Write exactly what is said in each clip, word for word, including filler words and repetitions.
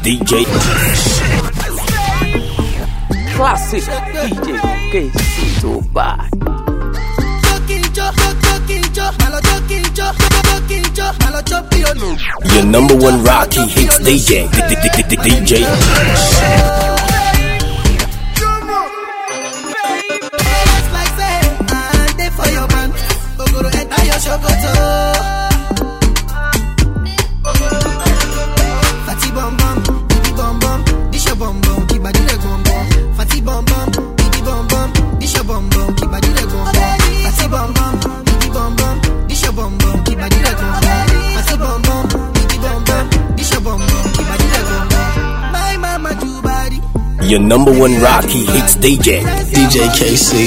D J Classic D J K C so bad. Your number one Rocky hits D J D J Your number one Rocky hits D J D J K C.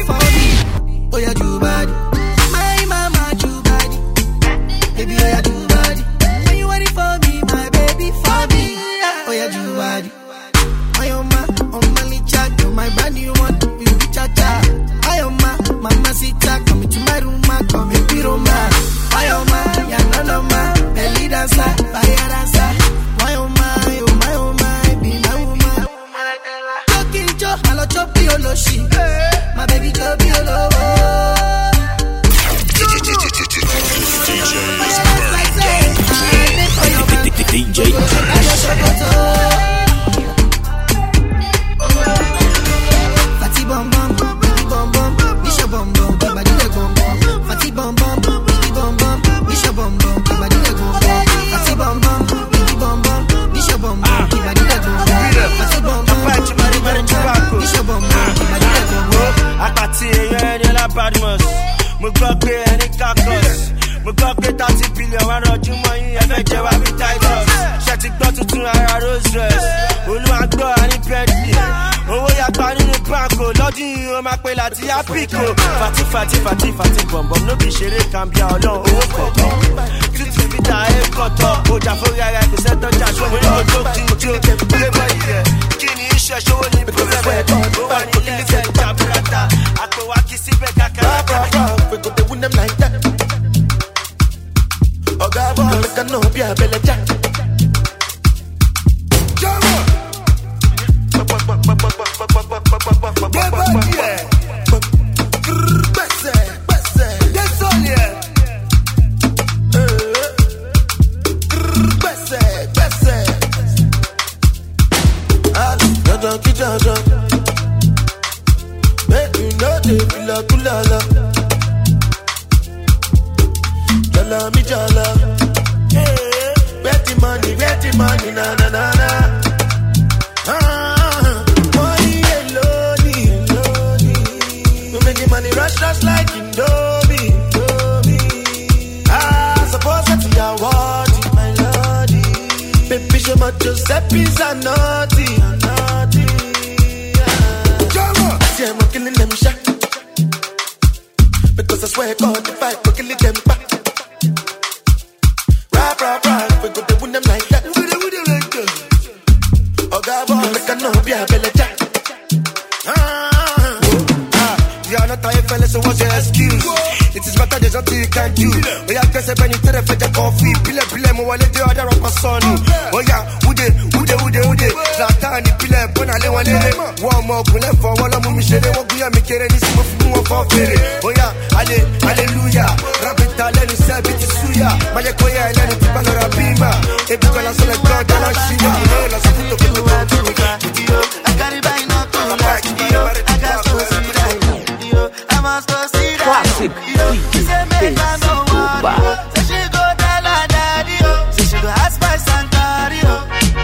Fati fati fati fati bom bom no bi shere kan bia Ọlọ́run owó kọ̀ọ̀kan tutu vita e koto oja fori ara ko se to ja so mo no to kinjo le boy ye kini ise sowo ni problem o wa ni le se jabrata ato wa kisi be kakara we go dey win them like that oga boy can no be a belle jack Giuseppe's are naughty, naughty. Yeah. See, I'm killing them shot because I swear God, if I go kill them back. Rap, rap, rap, we go to win them like that. We go to win them like that. Oh God, boy, make a no be a belly jack. Ah, ah, you're not a fella, so what's your excuse? It is better there's nothing you can do. Oh yeah, cause when you tell the fed coffee, pile pile mo wale the other of my son. Oh yeah, ude ude ude ude. Zata ni pile bona le wale. One more pile for wala mo mi shere wo guya mi kere ni simo fu mo for fere. Oh yeah, ale hallelujah. Rabita le ni se biti suya. Maye koya le ni tipalo rabima. E buka la sole god la shima. La safuto ke to video. I got it by no to like video. I got to see that video. I must go see that. Classic D J K C so bad. Say she go tell her daddy, oh. Say she go ask my Sankari, oh.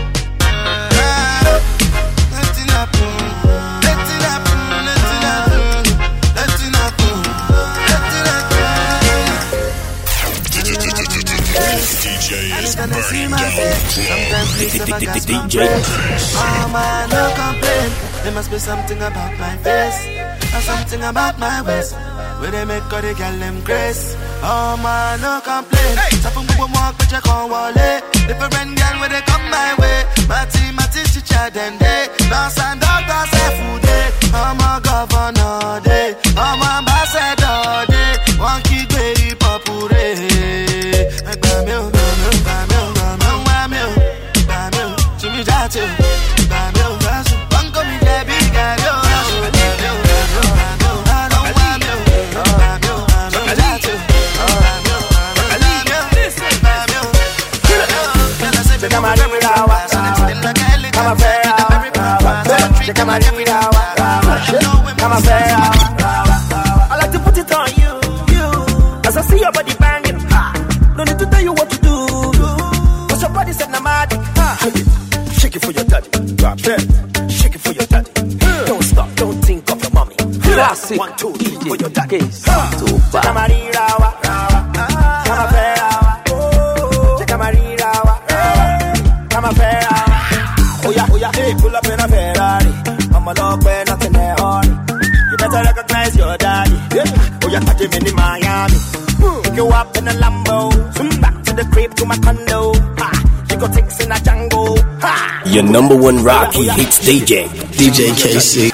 Letting happen, letting happen, letting happen, letting happen, letting happen. D J is burning down. D J. Oh man, no complain. There must be something about my face, or something about my waist. Where they make all the girl them grace. Oh man, no complain. Sapung bubu walk but you can't wallet. Different girl where they come my way. Mati mati chicha den day. Dance and doctor say food day. I'm a governor day. I'm a ambassador day. One key baby popure. Bamio, bamio, bamio, bamio, bamio, bamio. Jimmy Shake it for your daddy. Don't stop, don't think of your mommy. Classic One, two, three for your D J daddy. K C to back. Camarirawa, Cama Ferrawa, Camarirawa, Cama Ferrawa. Oh yeah, oh yeah, hey, pull up in a Ferrari. I'm a log man, nothing at hurry. You better recognize your daddy. Oh yeah, catch him in Miami. Pick you up in a Lambo. Zoom back to the crib to my condo. Ha, you go takes in a Django. Ha. Your number one Rocky hits D J, D J K C.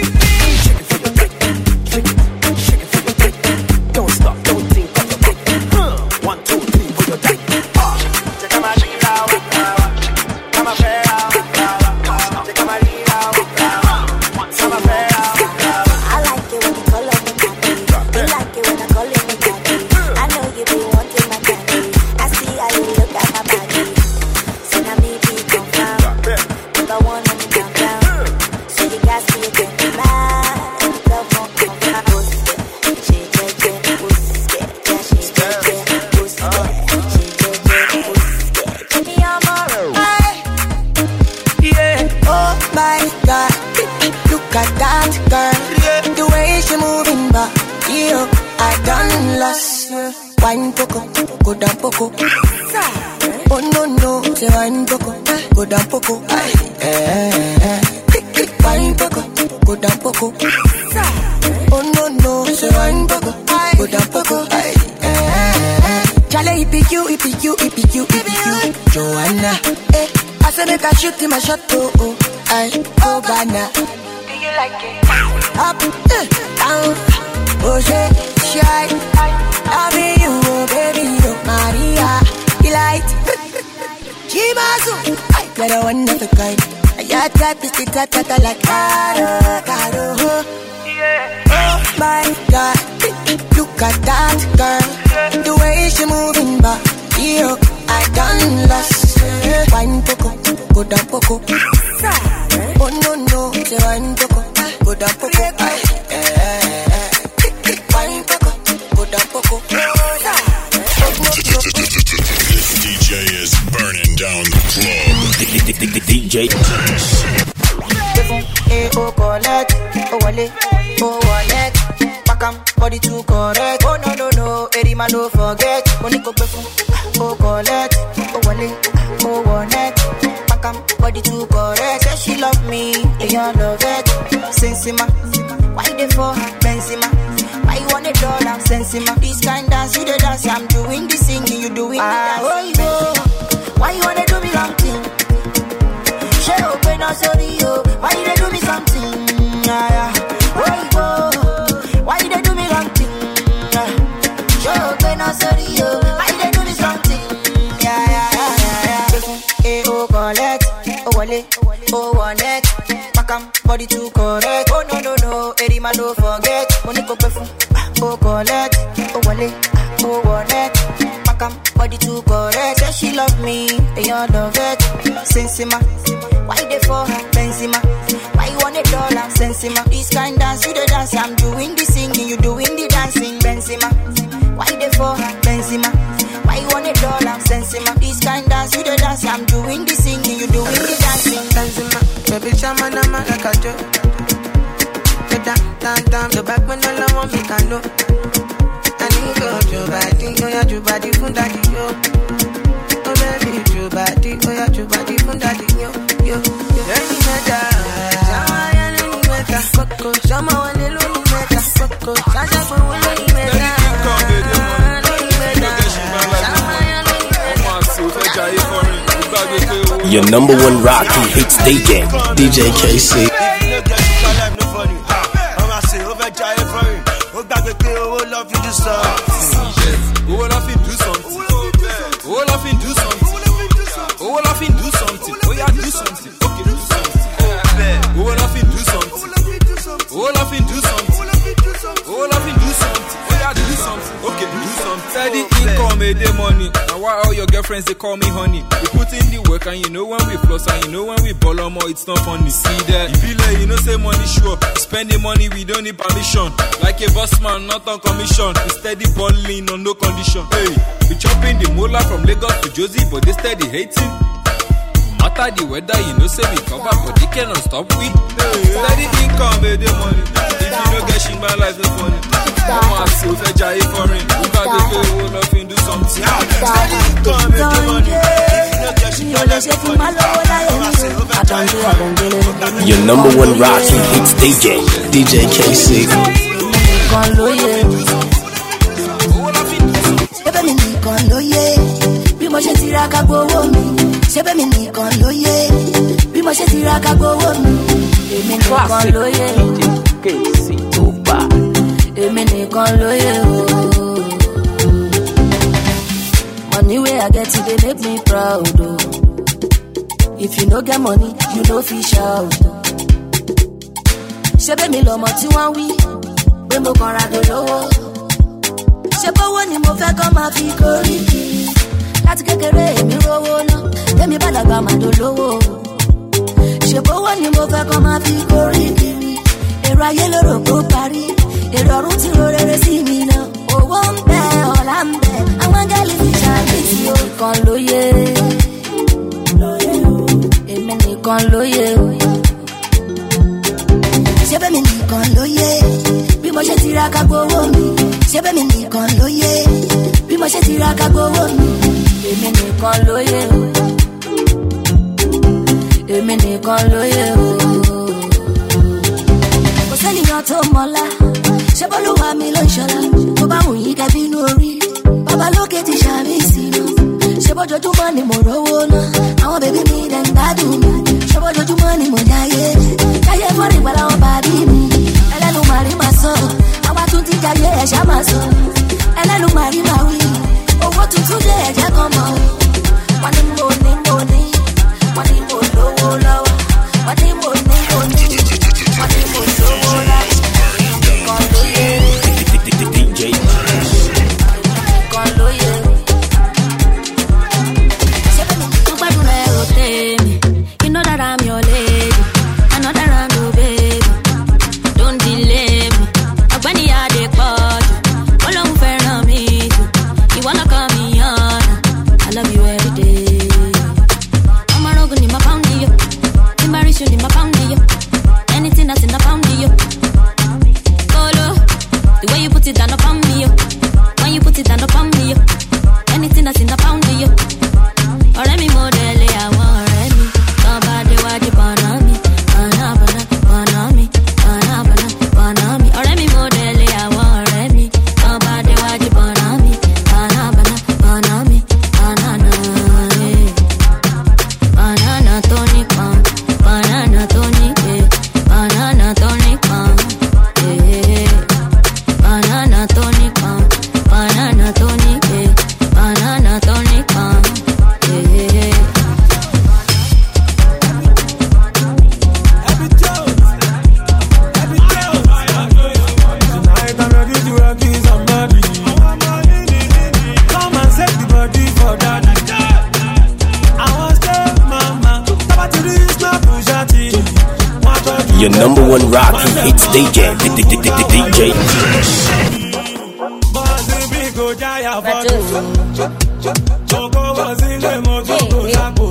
Wine poco, go down poco. Oh no no, say wine poco, go down poco. Aye, eh, eh. Wine poco, go down poco. Oh no no, say wine poco, go down poco. Aye, eh, eh. Chale, it be you, it be you, it be you, it be you, Joanna. Eh, I say make a shoot in my shot, oh oh. Aye, oh banana. Do you like it? Up, eh, down, oh shit, shy. Loving you, oh baby, oh Maria, delight. Chimazu, you're the one of a kind. Your type is the type that I like. Caro, caro, oh my God, look at that girl, the way she moving back. Yo, I done lost. Wine poco, go down poco. Oh no no, say wine poco, go down poco. Wine poco. This D J is burning down the club. D J. Eh, oh, collect, oh, wallet, oh, wallet. Back am, body too correct. Oh, no, no, no, Eddie man, don't forget. Money go befu, oh, collect, oh, wallet, oh, wallet. Back am, body too correct. Say she love me, they all love it. Sensima, why they for her? Benzema. I want a dollar, sensima. This kind dance, you the dance. I'm doing the singing, you doing the dance. Oh, why you wanna do me something? She open up, sorry, yo. Why you do me something? Yeah, oh, why you do me something? She open up, sorry, yo. Why you do me something? Yeah, yeah, yeah, yeah. Eh, oh, collect, oh, wallet, oh, wallet. Pakam, body too correct. Oh, no, no, no, Eddie man, don't forget. Money go perfume. Oh, collect, oh, wallet, oh, wallet. Pakam, body too correct. Say she love me, they all love it. Sensima, why they for her? Benzema, why you want a dollar? Sensima, this kind dance, you the dance. I'm doing the singing, you doing the dancing. Benzema, why they for her? Benzema, why you want a dollar? Sensima, this kind dance, you the dance. I'm doing the singing, you doing the dancing. Benzema, baby, chama na ma like a joke. Down, down, down, the back when all I want me can know. I need go to body, oh yeah, to body from daddy, yo. Oh baby, to body, oh yeah, to body from daddy, yo, yo, yo. Any matter, Shama, any matter, Coco, Shama, one little matter, Coco, Sasha, one little matter. Your number one Rocky hits D J, D J K C. Who will have to do something? Who will have to do something? Who will have to do something? Oh yeah, do something. Okay, do something. Who will have to do something? Who will have to do something? Who will have to do something? Oh yeah, do something. Okay, do something. Steady income, made the money. Now why all your girlfriends they call me honey? We put in the work and you know when we floss and you know when we ball on more, it's not funny. See that? You feel like you know say money sure. Spending money we don't need permission. Like a boss man, not on commission. We steady balling on no condition. Hey, we chopping the mola from Lagos to Josie, but they steady hating. Matter the weather, you know, say we cover, but they cannot stop we. Steady income, eh, the money. If you don't get shit, my life is funny. Come on, see if I jay foreign. You got to do all nothing, do something. Steady income, eh, the money. Your number one Rocky hits D J, D J K C. Bí mo ṣe tiraka gbowó mi, ṣé bẹ́ẹ̀ mi nìkan ló yé. Bí mo ṣe tiraka gbowó mi, èmi nìkan ló yé. Èmi nìkan ló yé o. Money wey I get today make me proud o. If you no get money, you no fit shout o. Ṣé bẹ́ẹ̀ mi lọ́mọ tí wọ́n wí, pé mo kàn ra dolówó. Ṣé bówó ni mo fẹ́ kọ́ máa fi kórìí kiri. Láti kékeré èmi rówó ná, èmi bá dàgbà máa dolówó. Ṣé bówó ni mo fẹ́ kọ́ máa fi kórìí kiri. Èrò ayé lóró kó parí, èrò ọ̀run tí ro rere sí mi náà. Owó ń bẹ, ọ̀la ń bẹ, àwọn áńgẹ́lì fi ṣàbí tí ó kàn lóye. Èmi nìkan lóye o. Ṣé bẹ́ẹ̀ mi nìkan lóye. Bí mo ṣe tiraka gbowó mi, ṣé bẹ́ẹ̀ mi nìkan lóye. Bí mo ṣe tiraka gbowó mi, èmi nìkan lóye o. Èmi nìkan lóye o. Kò sẹ́niyàn tó mọ́lá, ṣé bọ́lúwa mi ló ń ṣọlá. Tó bá wù yín kẹ́ bínú orí, bàbá lókè ti ṣàmì sínú. Ṣé bójoojúmọ́ ni mo rówó ná, àwọn bèbí mi dẹ̀ ń gbádùn mi. Ṣé bójoojúmọ́ ni mo jáyé, jáyé fọ́rin pẹ̀lú àwọn bàbí mi. Ẹlẹ́nu màrí máa sọ, àwa tún ti jáyé ẹ̀ṣá máa sọ. Ẹlẹ́nu màrí máa wí, owó tuntun dé ẹ̀jẹ̀ kan mọ́. Wọ́n ní mo ní mo ní, wọ́n ní mo lówó lọ́wọ́. Wọ́n ní mo ní mo ní, wọ́n ní mo lówó lọ́wọ́. Kan lóye, kan lóye. Ṣé bẹ́ẹ̀ ni mo gbádùn rẹ̀ ò tẹ̀ mí? You know that I'm your lady, I know that I'm your baby. Don't delay me, ọ̀gbẹ́ni adé pọ̀ jù. Ọlọ́run fẹ́ràn mi jù, ìwọ lọ́kàn mi yàn. I love you every day. Ọmọ arógun ni ma pound yo, Timbarishu ni ma pound yo. Anything that's in the pound yo. Solo, the way you put it down upon me yo. When you put it down upon me yo. Anything that's in the pound yo. Ọ̀rẹ́ mi mo délé àwọn ọ̀rẹ́ mi. Tọ́ bá déwájú bọ̀nà mi, bọ̀nà bọ̀nà bọ̀nà mi, bọ̀nà bọ̀nà bọ̀nà mi. Ọ̀rẹ́ mi mo délé àwọn ọ̀rẹ́ mi. Tọ́ bá déwájú bọ̀nà mi, bọ̀nà bọ̀nà bọ̀nà mi, banana eh. Banana tó nípọn, banana tó níke, banana tó nípọn eh. Banana tó nípọn, banana tó níke, banana tó nípọn eh. Tonight I'm ready to rock you somebody. Come and set the body for daddy. I want stay mama, about to this my Bugatti. Your number one Rocky hits D J, D J. Bossy big go jaya for Choco was in the motor go.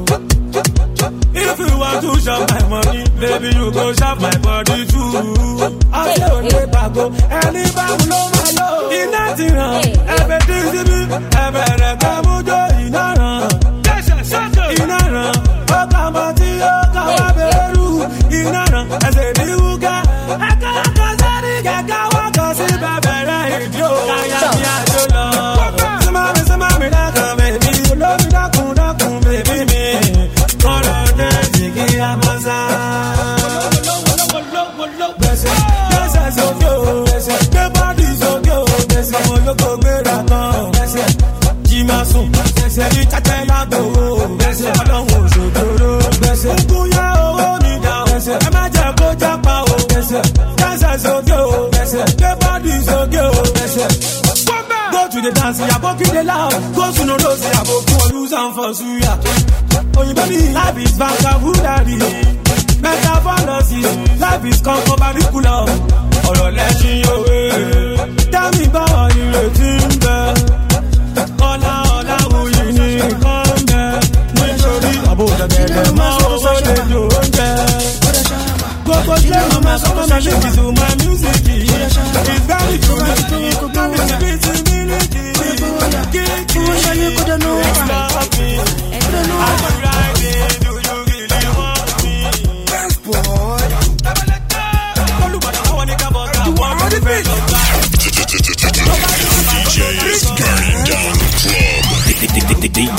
If you want to shop my money, baby, you go shop my body too. I say only bago, any bago no malo. In that wrong, everything to be, every kamujo in a run. In a run, Okamati, Okawaberu, in a run. I say the Uga, I can't cause any Gagawa, see Babera, yo, I am Yadolo. Samami, Samami, Naka, baby, you love me, Naku, Naku, baby, me. Koro, Jiki, Amasa. Yes, I so go, the body's so good. Yes, I'm a local miracle. Jimasu, yes, I tell you, yes, I don't want to do. Yes, Kuya, oh, me down. Yes, I'm a jago, japa, yes, yes, I so go. Yes, the body's so good. Yes, go to the dance, ya boki the loud. Go to no rose, ya boki use and for suya. Oh, you baby, life is back of who daddy. Metaphorosis, life is come for particular. Ọ̀rọ̀ lẹ́sìn òwe, tẹ́mi báwa ni retí ń bẹ. Ọlá ọlá wuyì ní nǹkan bẹ. Nítorí àbò dẹ̀dẹ̀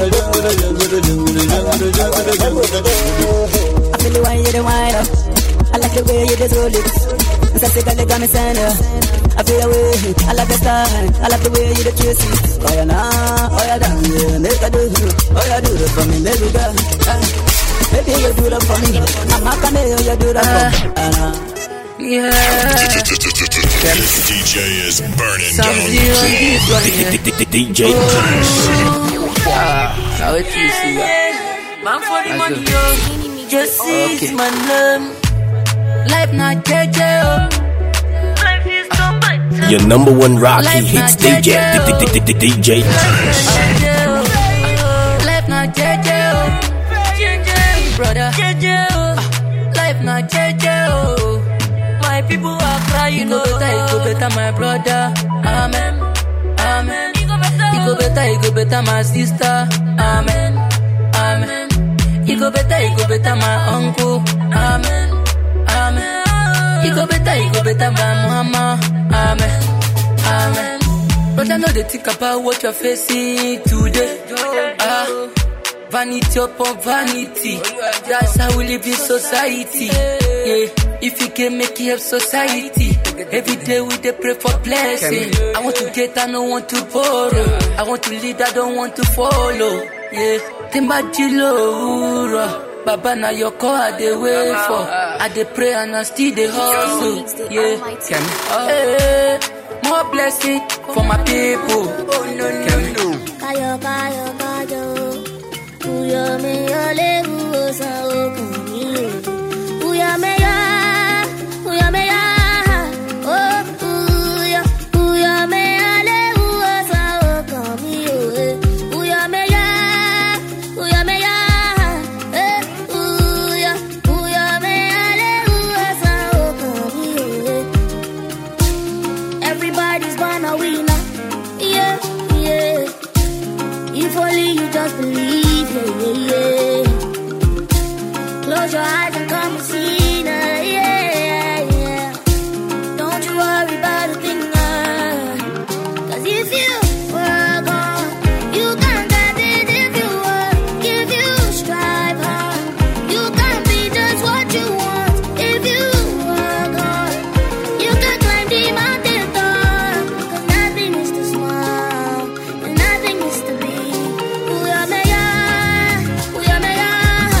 Hello, me send ya. I feel away, I like the style, I like the way you the kiss me. Oh yeah, nah, oh yeah, damn, yeah, make I do, oh yeah, do it for me, baby girl. Uh, baby, you do that for me. I'm not gonna hear you do that for me. Uh, Yeah. This D J is burning down the club. D J. Yeah, now it's easy. Man for the money, yo. Just is my name. Life not J J, oh. Life is so much. Your number one Rocky hits D J. D J. Life not J J, oh. J J, brother. J J, oh. Life not J J, oh. My people are crying, you go better, you go better, my brother. Amen, amen. You go better, you go better, my sister. Amen, amen. You go better, you go better, my uncle. Amen, amen. You go better, you go better, my mama. Amen, amen. But I know they think about what you're facing today. Ah, vanity upon vanity. That's how we live in society. Yeah. If you can make it help society, every day we dey pray for blessing. I want to get, I don't want to borrow. I want to lead, I don't want to follow. Yeah, Timbajilo, Baba na your call, I dey wait for. I dey pray and I still dey hustle. Yeah, hey, more blessing for my people. Oh no no no. Kayo kayo kayo, uyo me ole uosa okuni. Uyo me ya. Close your eyes and come and see now, yeah, yeah. Don't you worry about a thing, uh, cause if you work hard, you can get it. If you work, if you strive hard, you can be just what you want. If you work hard, you can climb the mountain top, cause nothing is too small, and nothing is too big. Ooh, yeah, me, yeah. Ooh, yeah, me, yeah.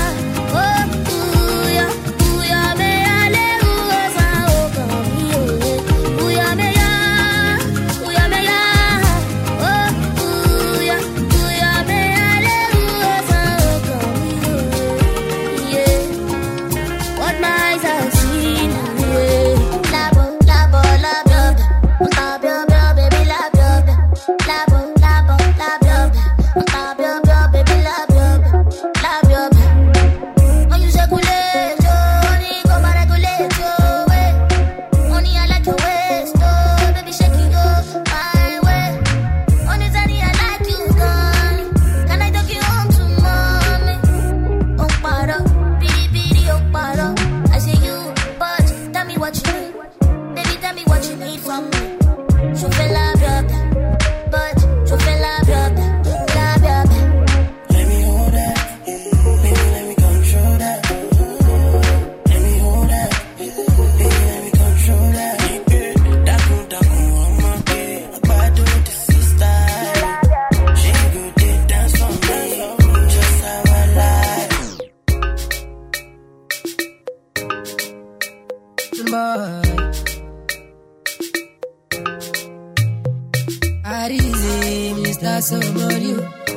Somebody,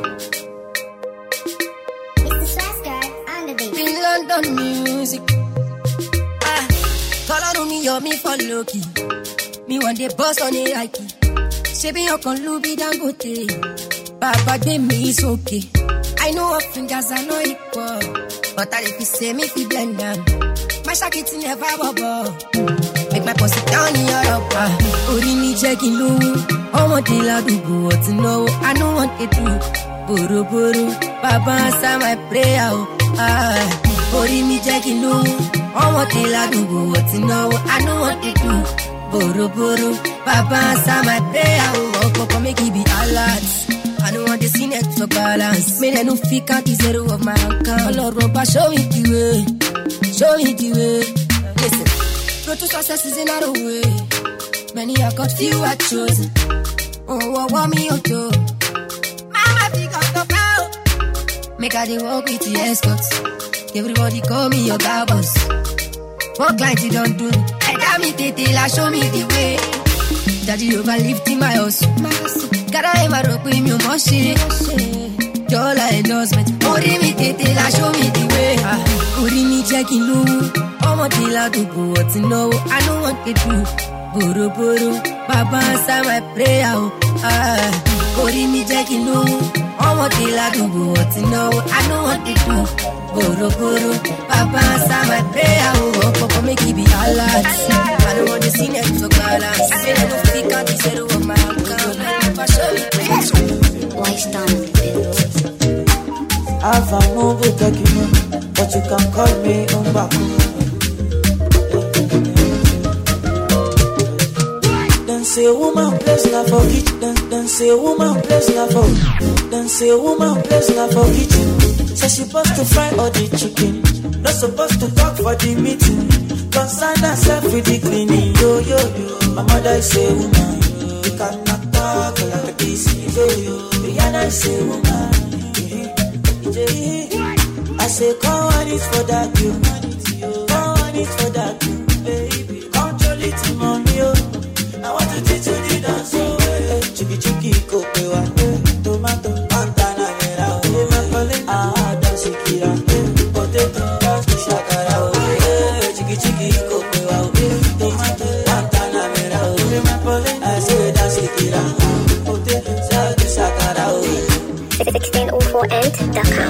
Mister Slasker on the beat. In London music. Ah, call on me, yo, me for Loki. Me one day boss on a hike. Shaping your con Louis Dangote. Papa, they me is okay. I know what fingers are not equal, but I if you say me, if you blend them, my shacket never bubble. Make my pussy down in your upper. Ori me checking low. I want to love you, but to know I don't want it to. Buru buru, Baba answer my prayer. Ah, Ori me checking low. I want to love you, but to know I don't want it to. Buru buru, Baba answer my prayer. Oh, Papa make it be alert. I don't want to see net for balance. Me no fit count the zero of my account. Lord, Papa show me the way, show me the way. Listen. Road to success is in our way. Many I got, few I chosen. Oh, oh, oh, me, oh, too. Mama, pick up the power. Make I dey walk with the escorts. Everybody call me your girl boss. What client you don't do? I got me tete, show me the way. Daddy overlifting my house. Gotta have my rope with me, moshi. Dollar endorsement. Ori me tete, show me the way. Ori me checking low. I'm a dealer to go what to know. I know what to do. Buru buru, Baba answer my prayer. Ah, Ori me checking low. I'm a dealer to go what to know. I know what to do. Buru buru, Baba answer my prayer. Oh, Papa make it be alert. I don't want to see next to balance. Say I don't think I deserve what my uncle. Never show me place. Why stand? I've a move taking, but you can call me Umbaku. Say woman place na for kitchen. Then, then say woman place na for. Then say woman place na for kitchen. Say she supposed to fry all the chicken. Not supposed to talk for the meeting. Concern herself with the cleaning. Yo yo yo. My mother say woman. You cannot talk like this. Yo yo. Rihanna say woman. I say come on it for that you. Come on it for that you, baby. Control it to mommy yo. I want to teach you the dance, oh, eh. Chiki chiki kopewa, eh. Tomato, pantana, mera, oh, eh. Ah, dance kira, eh. Potato, dance shakara, oh, eh. Chiki chiki kopewa, eh. Tomato, pantana, mera, oh, eh. I say dance kira, potato, dance shakara, oh, eh. sixteen oh four ent dot com.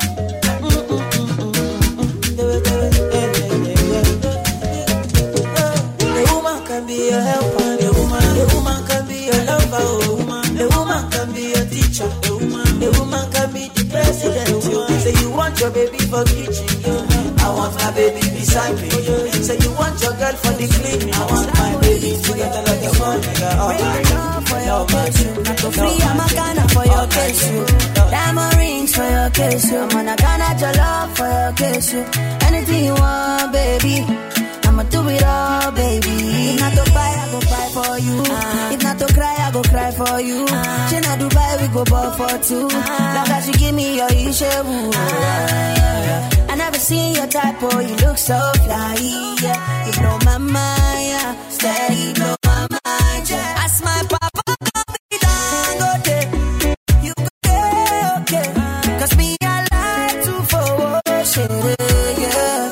A woman can be a helper. A woman can be a lover, a woman, a woman can be a teacher, a woman, a woman can be the president. You say you want your baby for kitchen, yo. I want my baby beside me. Say you want your girl for the cleaning. I want my baby together like a one nigga. For your case, you not go free. I'm a Ghana for your case, you. Diamond rings for your case, you. I'm a Ghana your love for your case, you. Anything you want, baby. I'ma do it all, baby. If not to buy, I go buy for you. Uh, if not to cry, I go cry for you. Uh, she not Dubai, we go ball for two. Uh, Long as you give me your ishewu. Uh, I never seen your type, oh, you look so fly. Yeah. You blow my mind, yeah. Steady, blow my mind, yeah. Ask my papa, come be down, go there. You go there, okay. Cause me, I like to forward shit, yeah.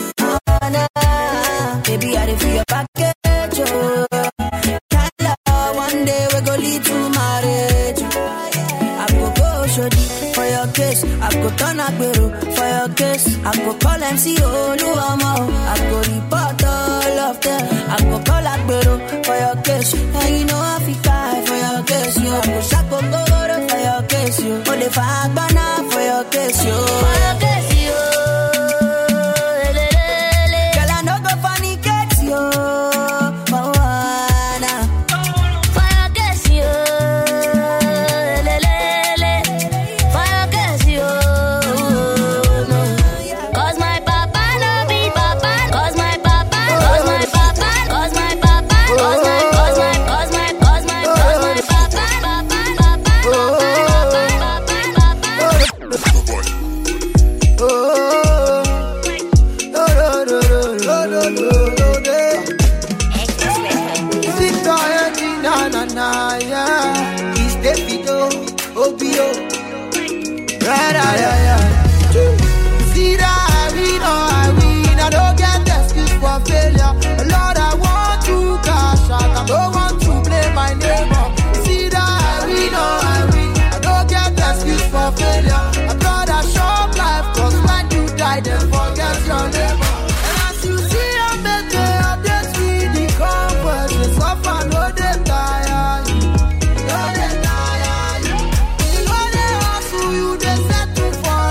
Baby, I dey feel your package, oh. Kinda, one day we go lead to marriage. I go go shodi for your case. I go turn agbero for your case. I go call M C Oluwamo. I go report all of them. I go call agbero for your case. And you know I feel cry for your case, yo. I go shako goro for your case, yo. Only for Agbana for your case, yo. For your case, yo. For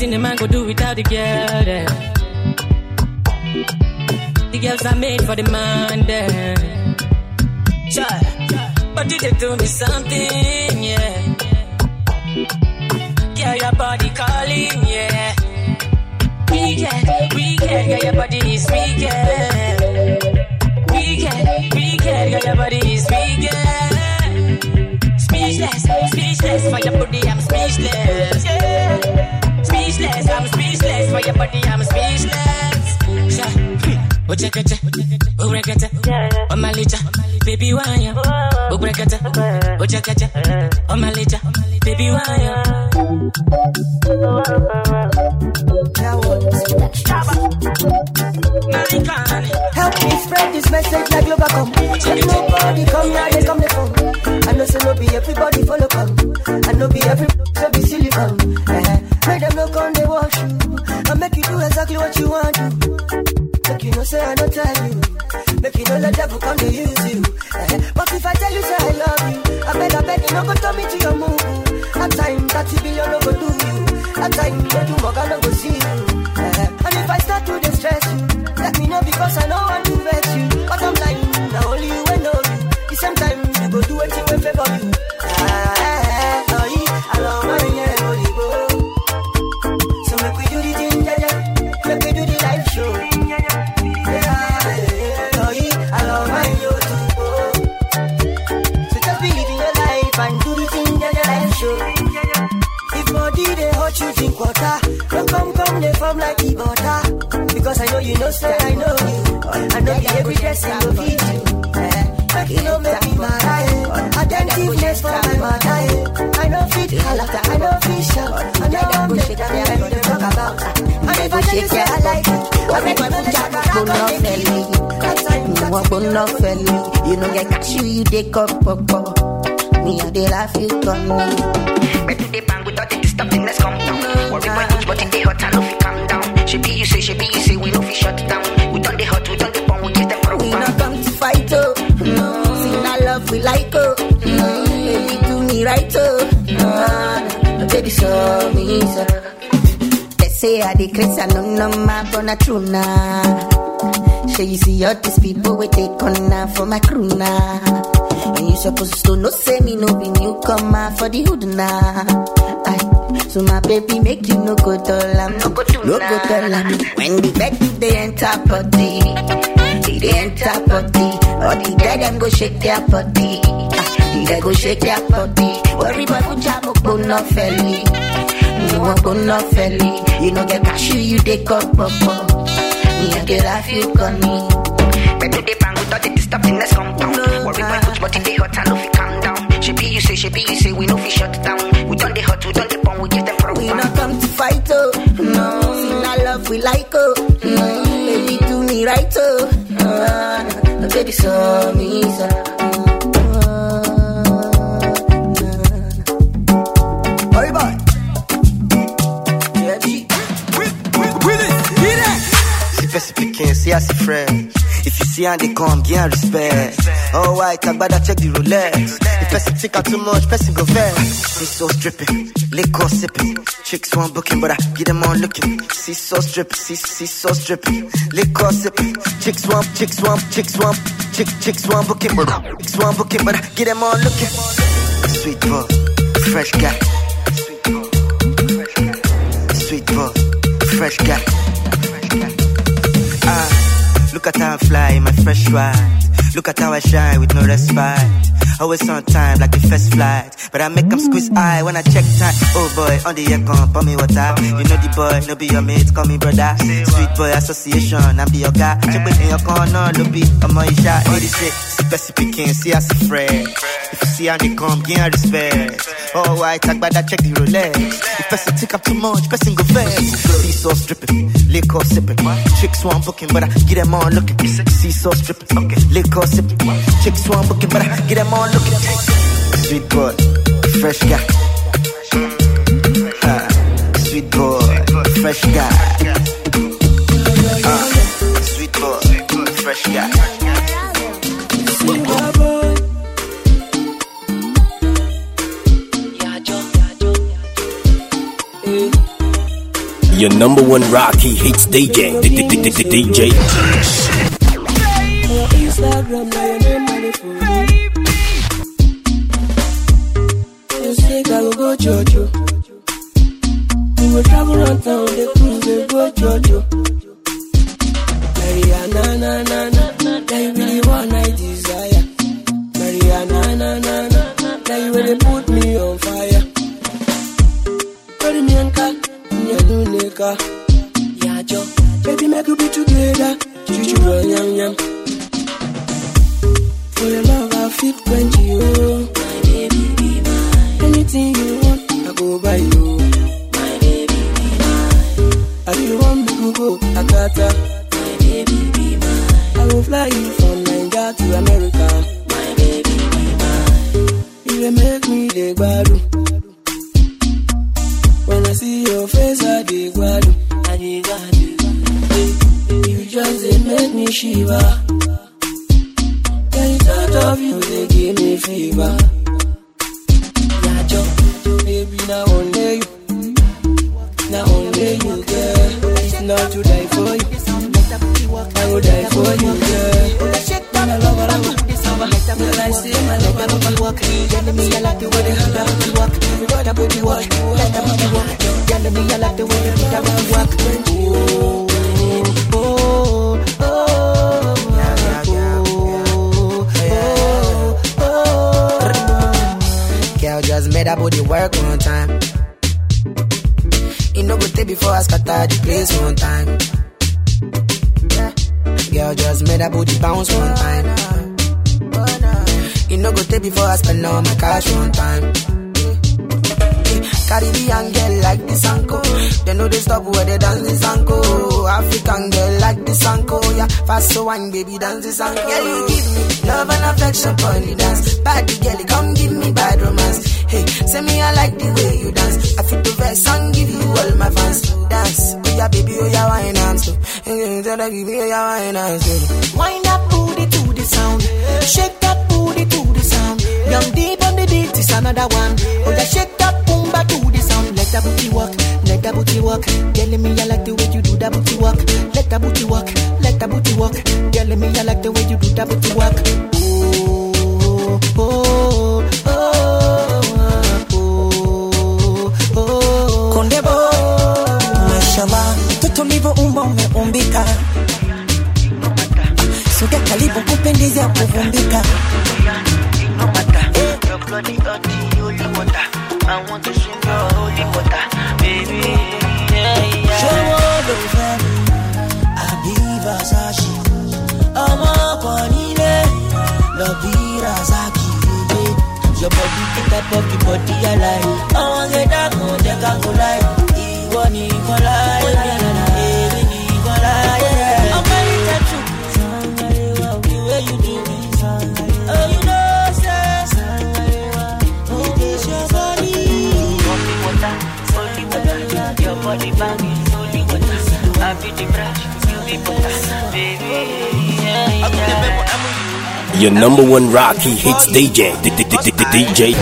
Nothing a man go do without the girl there. The girls are made for the man there. Child, but did they do me something, yeah. Yeah, your body calling, yeah. Weekend, weekend, yeah, your body is weekend. Weekend, weekend, yeah, your body is weekend. Speechless, speechless, for your body I'm speechless, yeah. Speechless, I'm speechless, for your body I'm speechless. Oh, check it, oh, break it, oh, my licha, baby, why you? Oh, break it, oh, check it, oh, my licha, baby, why you? Help me spread this message like Globacom. If nobody come now, they come the phone. I know so no be everybody follow come. I know be every so be silicon. Uh-huh. Make them look on they wash you. I make you do exactly what you want to. Make you know say I don't tell you. Make you know let devil come to use you. Uh-huh. But if I tell you say I love you, I beg I beg you no go turn me to your move. That time thirty billion no go do you. That time you do more I no go see you. Uh-huh. And if I start to distress you, let me know because I know I do vex you. Cause I'm lying, now only you will know you. The same time you go do anything will favor you. Ah, ah, oh, yeah, I love my yeah, holy go. So make we do the thing, yeah, yeah. Make we do the live show. Yeah, yeah, oh, yeah, I love my yo too. So just believe in your life and do the thing, yeah, yeah, live show. If body they hurt you, drink water. Don't come, come, they form like the butter. Because I know you know, say I know you. I know you every dressing will feed you. Make you know, make me mad. Attentiveness for my mother. I know fit holla, I know fit shout. I know I'm the that I talk about. And if I tell you say I like it, I make my mother talk about it. You know, get cash you, you take up, up, up. Me, I dey laugh, you come me. But today, bang, without it, stop in, let's come down. Worry about it, but in the hot, I know if calm down. She be you say, she be you say, we know if shut down. We done the hot, we done the bomb, we give them program. We not come to fight, oh. No, see, not love, we like, oh. No, baby, do me right, oh. No, baby, show me, so. They say, I decrease, I know, no, my bona true, nah. Say, you see, all these people, we take on now for my crew, nah. And you supposed to know, say me no be newcomer for the hood now. Aye. So my baby make you no go tell am, no go do no go tell am. When the bed they enter body, they enter body. All the dead them go shake their body, ah, they go shake their body. Worry boy put jam up on no felly, you want go no felly. You know get cash you you take up up up. Me I get life you got me. But today bang without it stop in let's come down. Worry boy put but in the hot I know fi calm down. She be you say, she be you say, we know fi shut down. We done the hot, we done the bomb, we give them program. We not come to fight, oh. No, see not love, we like, oh. No, baby do me right, oh. No, baby show me, so. Hurry boy. Yeah, G. Will it? Get it? Si fais piquer, si assez frais. If you see how they come, give respect. Oh, white, I better check the Rolex. If person take out too much, person go vex. See so stripping, liquor sipping. Chicks want booking, but I get them on looking. See so stripping, see, see so stripping. Liquor sipping. Chicks want, chicks want, chicks want, chick, chicks want booking, but I, chicks want booking, but I get them on looking. Sweet boy, fresh guy. Sweet boy, fresh guy. Ah. Look at how I fly in my fresh ride. Look at how I shine with no respite. Always on time like the first flight. But I make them squeeze eye when I check time. Oh boy, on the aircon, pour me water. You know the boy, no be your mate, call me brother. Sweet boy association, I be your guy. Check with in your corner, no be, I'm on your shot. eighty-six, specific king, see us a friend. If you see how they come, give respect. Oh white, talk about that, check the Rolex. If person take up too much, person go vex. See so stripping, liquor sipping. Chicks want booking, but I get them on looking. See so stripping, okay. Liquor sipping. Chicks want booking, but I get them on looking. Sweet boy, fresh guy. Uh, sweet boy, fresh guy. Uh, sweet boy, fresh guy. Sweet boy. Your number one Rocky Hits D J. D J. Instagram, now your name on the phone. You say I will go Jojo. We will travel around town, the cruise, we go Jojo. Maria, na na na na, now you really want I desire. Maria, na na na na, now you really put me on fire. Baby, me and Kat, me and Lunica. Yeah, Joe, baby, make you be together. Chuchu, yam yam. For your love, I fit quench you. My baby, be mine. Anything you want, I go buy you. My baby, be mine. I really want me to go Akata. My baby, be mine. I will fly you from Nigeria to America. My baby, be mine. You will make me the gbadu. When I see your face, I dey gbadu. I dey gbadu. You just dey make me shiver. The thought of you, they give me fever. Yeah, Joe, baby, now only you. Now only you, girl. Not to die for you. I will die for you, girl. When I love her, I will do summer. When I see my love, I love her walk. Tell me I like the way they have to walk. You got a booty walk. Let them have to walk. Tell me I like the way they have to walk. Oh, oh, oh. Just made her body work one time. You know good day before I scatter the place one time. Yeah. Girl just made her body bounce one time. You know good day before I spend all my cash one time. Caribbean girl like this anko. They know they stop where they dance this anko. African girl like this anko. Yeah, fast so wine baby dance this anko. Girl you give me love and affection for the dance. Body girl come give me bad romance. Hey, say me I like the way you dance. I fit the verse and give you all my fans to dance. Oh yeah baby, oh yeah wine arms too. Hey, tell her give me oh yeah wine arms too. Wind that booty to the sound. Shake that booty to the sound. Young deep on the beat is another one. Oh yeah shake that boomba to the sound. Let that booty walk, let that booty walk. Girl me I like the way you do that booty walk. Let that booty walk, let that booty walk. Girl me I like the way you do that booty walk. Oh, oh, oh, oh. Kondebo, mashallah, mtoto ulivyo umba umeumbika. Soga karibu kupendeza kuvumbika. Your bloody dirty, holy water. I want to swim your holy water, baby. Yeah, yeah. Show all over me, I be Versace. I'm up on it, love be Razaki. Your body, the type of the body I like. I want to get that one, that can go like. You want to go like, you go like. I'm very tattoo. The way you do me, oh you know, say, oh this your body. Holy water, holy water. Your body banging, holy water. I be the brush, you be butter, baby. Yeah, yeah. Your number one Rocky Hits D J. D J.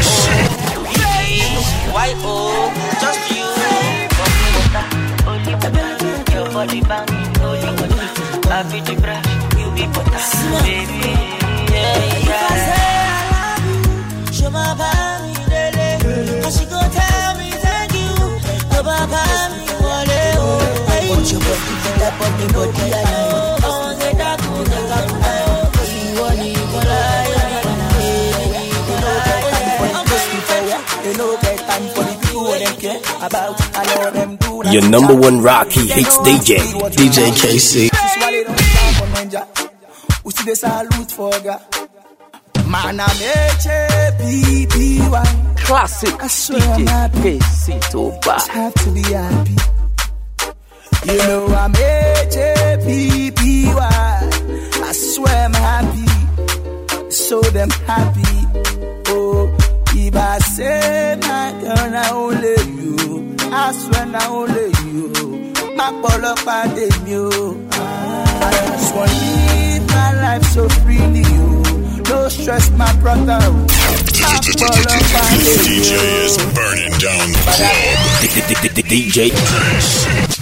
Why oh, just you. Holy water, your body banging, holy water. I be the brush, you be butter, baby. Yeah, yeah. If I say I love you, show my body, lele. And she go tell me thank you. Go back and me, wale, oh. Want your body, that body, body, I like. Oh, get that good, get that good, you want it, go like. They know get time for the people who them care about. I know them do. Your number one Rocky Hits D J. D J K C. We see the salute for God. Man, I'm H A P P Y. Classic I swear D J I'm happy. K C Toba. Just have to be happy. You know I'm H A P P Y. I swear I'm happy. So damn happy. Oh, if I say my girl, I only you. I swear I only you. My polo party you. I just want to live my life so freely you. No stress, my brother. D J is burning down the club. D J